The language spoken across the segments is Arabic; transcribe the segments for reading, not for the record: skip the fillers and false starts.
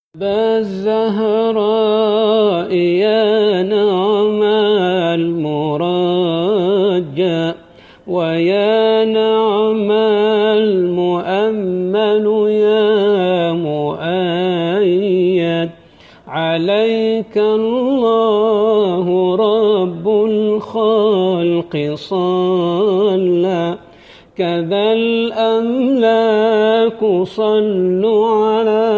بالزهراء يا نعم المرجى ويا نعم المؤمل يا مؤيد عليك الله رب الخلق صلى كذا الأملاك صلوا على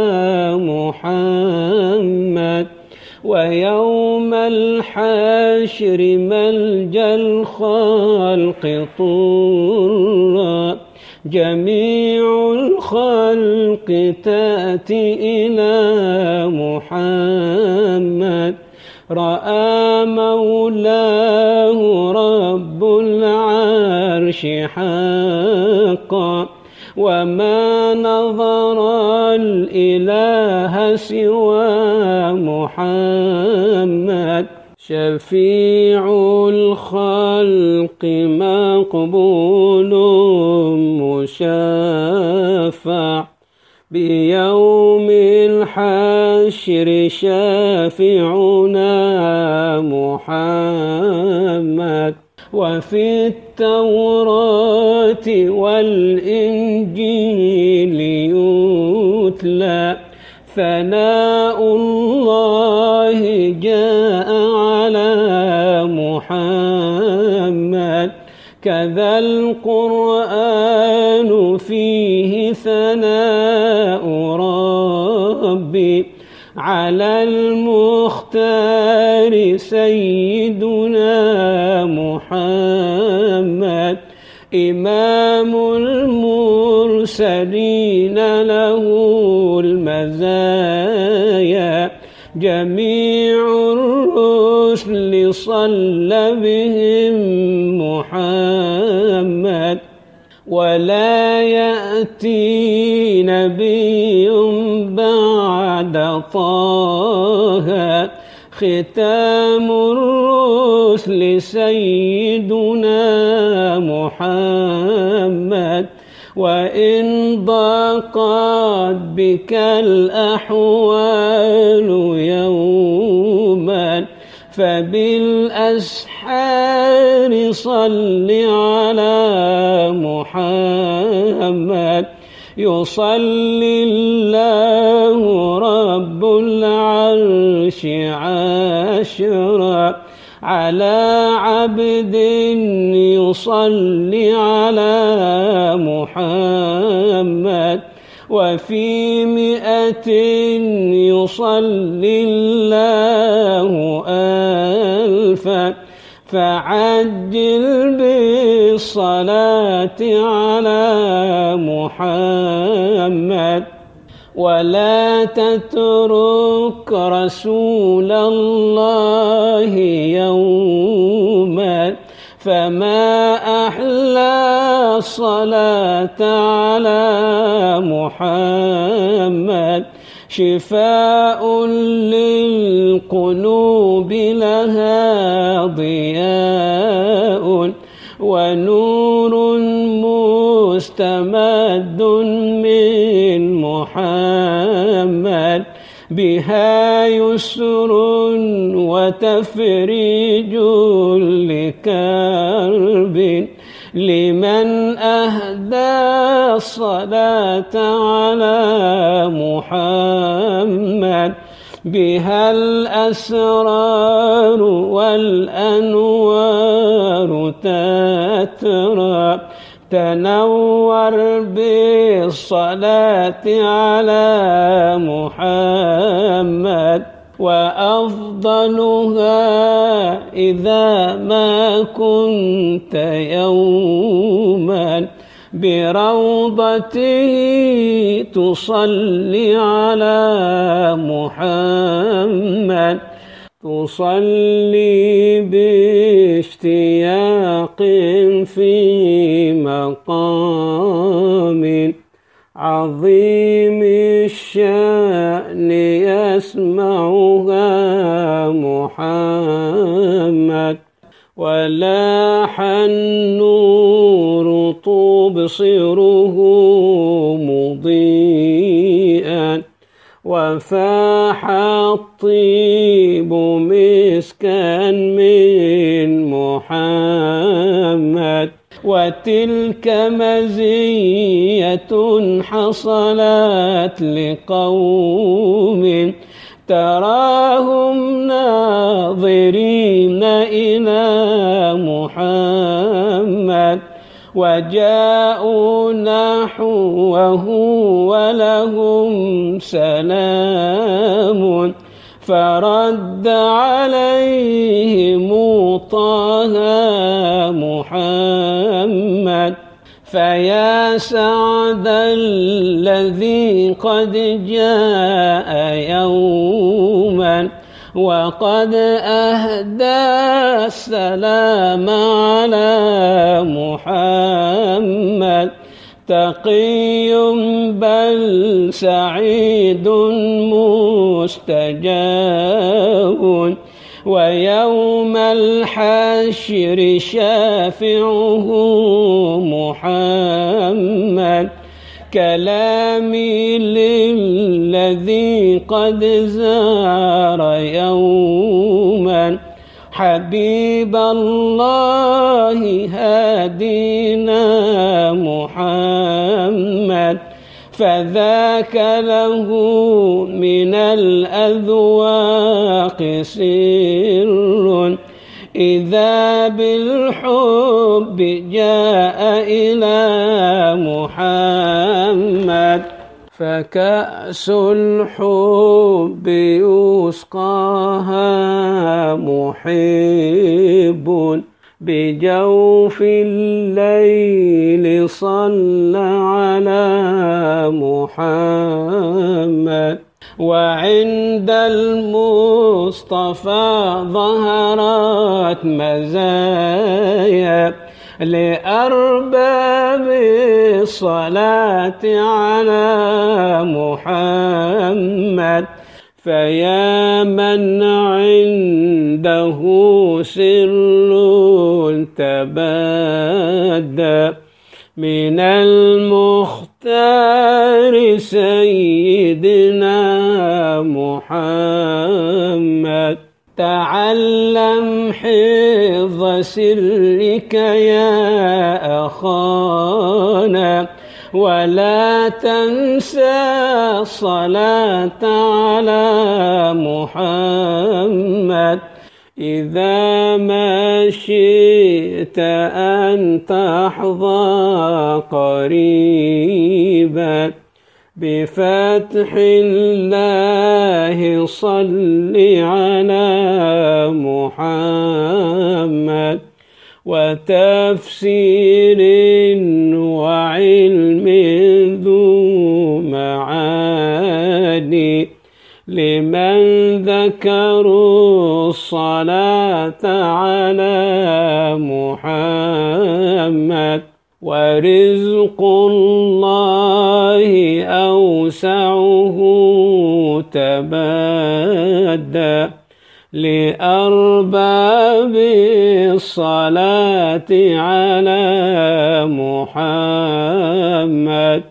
محمد ويوم الحشر ملجأ الخلق طرا جميع الخلق تأتي إلى محمد رأى مولاه رب العرش حقا وما نظر الإله سوى محمد شفيع الخلق مقبول مشفع بيوم الحشر شافعنا محمد وفي التوراة والإنجيل يتلى ثناء الله جاء على محمد كذا القرآن فيه ثناء ربي على المختار سيدنا محمد إمام المرسلين له المزايا جميع الرسل صلى بهم محمد ولا يأتي نبي بعد طه ختام الرسل سيدنا محمد وإن ضاقت بك الأحوال يوما فبالأسحار صل على محمد يصلي الله رب العرش عشرا على عبد يصلي على محمد وفي 100 يصلي الله ألفا فعجل بالصلاة على محمد ولا تترك رسول الله يوما فما أحلى الصلاة على محمد شفاء للقلوب لها ضياء ونور مستمد من محمد بها يسر وتفريج لكرب لمن أهدى الصلاة على محمد بها الأسرار والأنوار تترى تنور بالصلاة على محمد وأفضلها إذا ما كنت يوما بروضته تصلي على محمد تصلي باشتياق في مقام عظيم الشأن يسمعها محمد ولاح النور تبصره مضيئا وفاح الطيب مسكا من محمد. وتلك مزية حصلت لقوم تراهم ناظرين إلى محمد، وجاءوا نحوه ولهم سلام، فرد عليهم طه محمد. فيا سعد الذي قد جاء يوما وقد أهدى السلام على محمد. تقي بل سعيد مستجاب، ويوم الحشر شافعه محمد. كلامي للذي قد زار يوما حبيب الله هادينا محمد. فذاك له من الأذواق سر إذا بالحب جاء إلى محمد. فكأس الحب يسقاها محب بجوف الليل صلى على محمد. وعند المصطفى ظهرت مزايا لأرباب الصلاة على محمد. فيا من عنده سر تبادى من المختار سيدنا محمد. تعلم حفظ سرك يا أخانا، ولا تنسى الصلاة على محمد. إذا ما شئت أن تحظى قريبا بفتح الله صل على محمد. وتفسير وعلم ذو معاني لمن ذكروا الصلاة على محمد. ورزق الله أوسعه تبادى لأرباب الصلاة على محمد.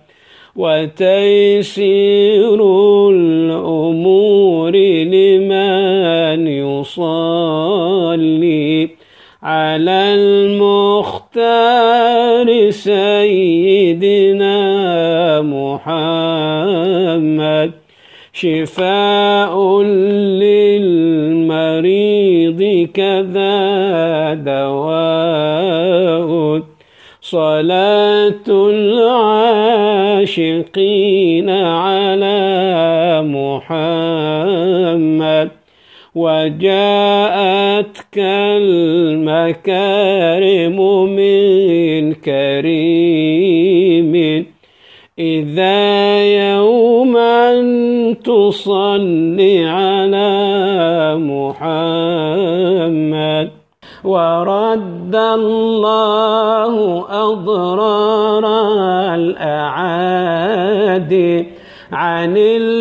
وتيسير الأمور لمن يصلي على المختار سيدنا محمد. شفاء للمريض كذا دواء، صلاة العاشقين على محمد. وجاءتك المكارم من كريم إذا يوما تصلي على محمد. ورد الله أضرار الأعادي عن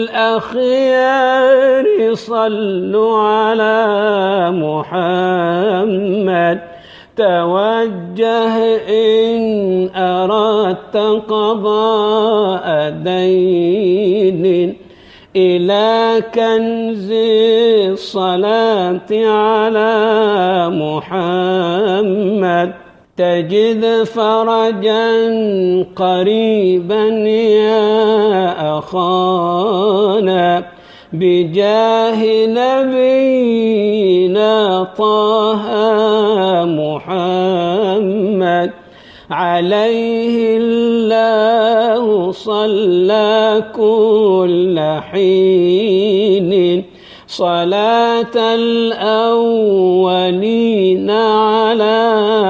الأخيار صلوا على محمد. توجه إن أردت قضاء دين إلى كنز الصلاة على محمد تجد فرجا قريبا يا أخانا بجاه نبينا طه محمد عليه الله صلى كل حين صلاة الأولين على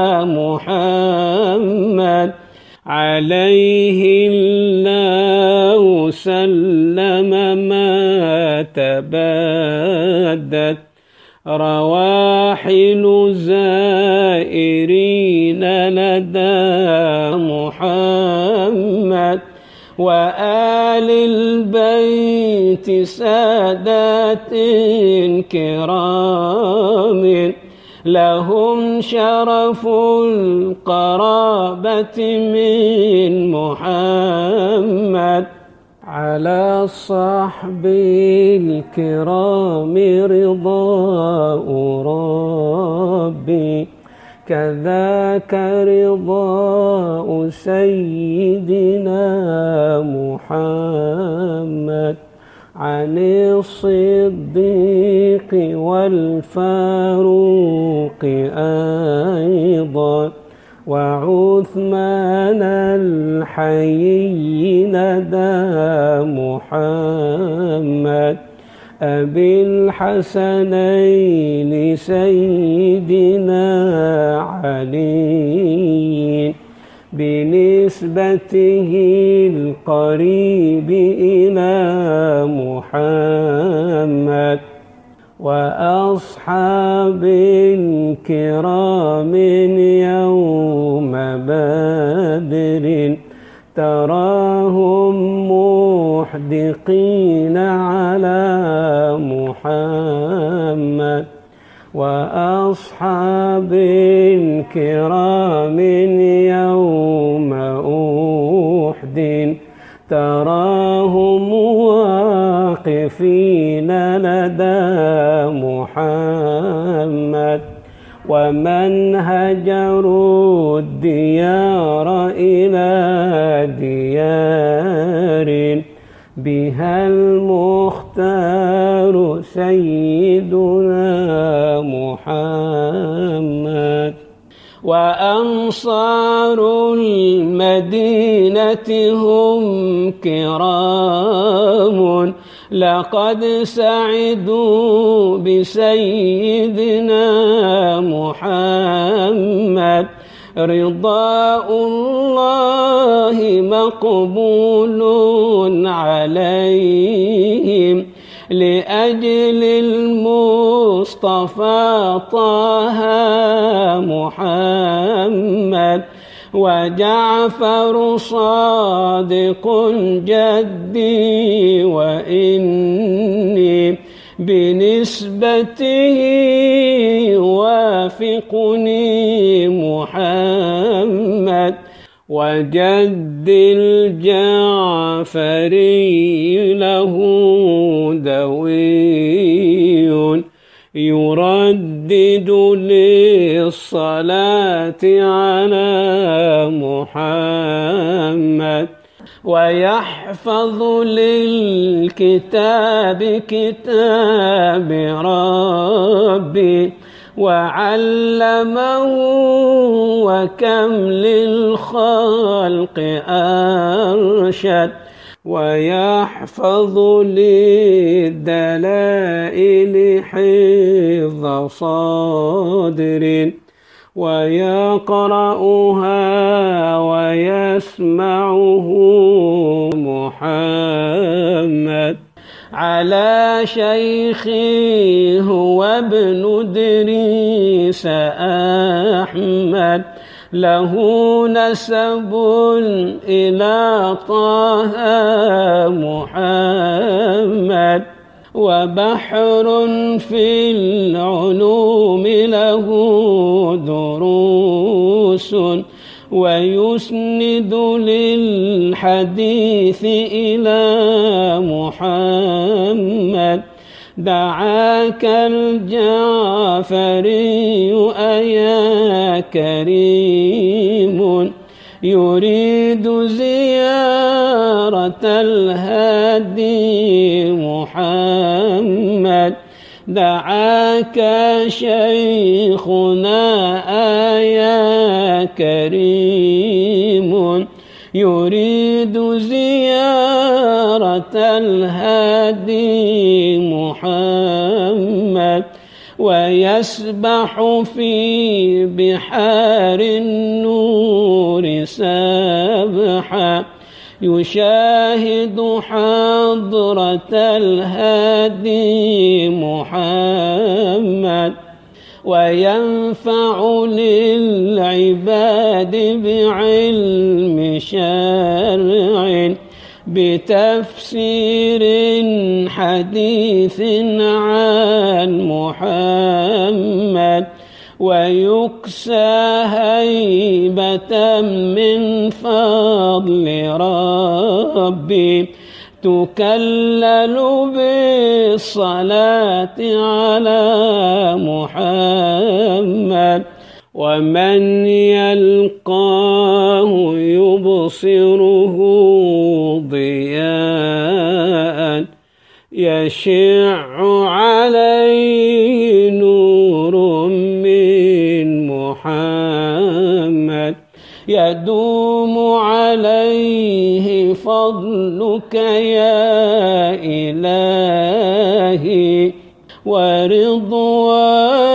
محمد عليه الله سلم ما تبادت رواحل زائرين لدى محمد وآل البيت سادات كرام لهم شرف القرابة من محمد على الصحب الكرام رضاء ربي كذاك رضاء سيدنا محمد عن الصديق والفاروق أيضا وعثمان الحيي لدى محمد أبي الحسنين سيدنا علي بنسبته القريب إلى محمد وأصحاب الكرام يوم بدر تراهم محدقين على محمد وأصحاب الكرام يوم أحد تراهم واقفين لدى محمد ومن هجروا الديار إلى ديار بها المختار سيدنا محمد وأنصار المدينة هم كرام لقد سعدوا بسيدنا محمد رضاء الله مقبول عليهم لأجل المصطفى طه محمد وجعفر صادق جدي وإني بنسبته وافقني محمد وجد الجعفري له دوي يردد للصلاة على محمد ويحفظ للكتاب كتاب ربي وعلمه وكم للخلق أرشد ويحفظ للدلائل حفظ صادر ويقرأها ويسمعه محمد على شيخي هو ابن إدريس أحمد له نسب إلى طه محمد وبحر في العلوم له دروس ويسند للحديث إلى محمد. دعاك الجعفري أيا كريم يريد زيارة الهادي محمد. دعاك شيخنا يا كريم يريد زيارة الهادي محمد. ويسبح في بحار النور سبحا يشاهد حضرة الهادي محمد. وينفع للعباد بعلم شرع بتفسير حديث عن محمد. ويكسى هيبة من فضل ربي تكلل بالصلاة على محمد. ومن يلقاه يبصره ضياء يشع عليه نور من محمد. يدوم عليه فضلك يا إلهي ورضوانك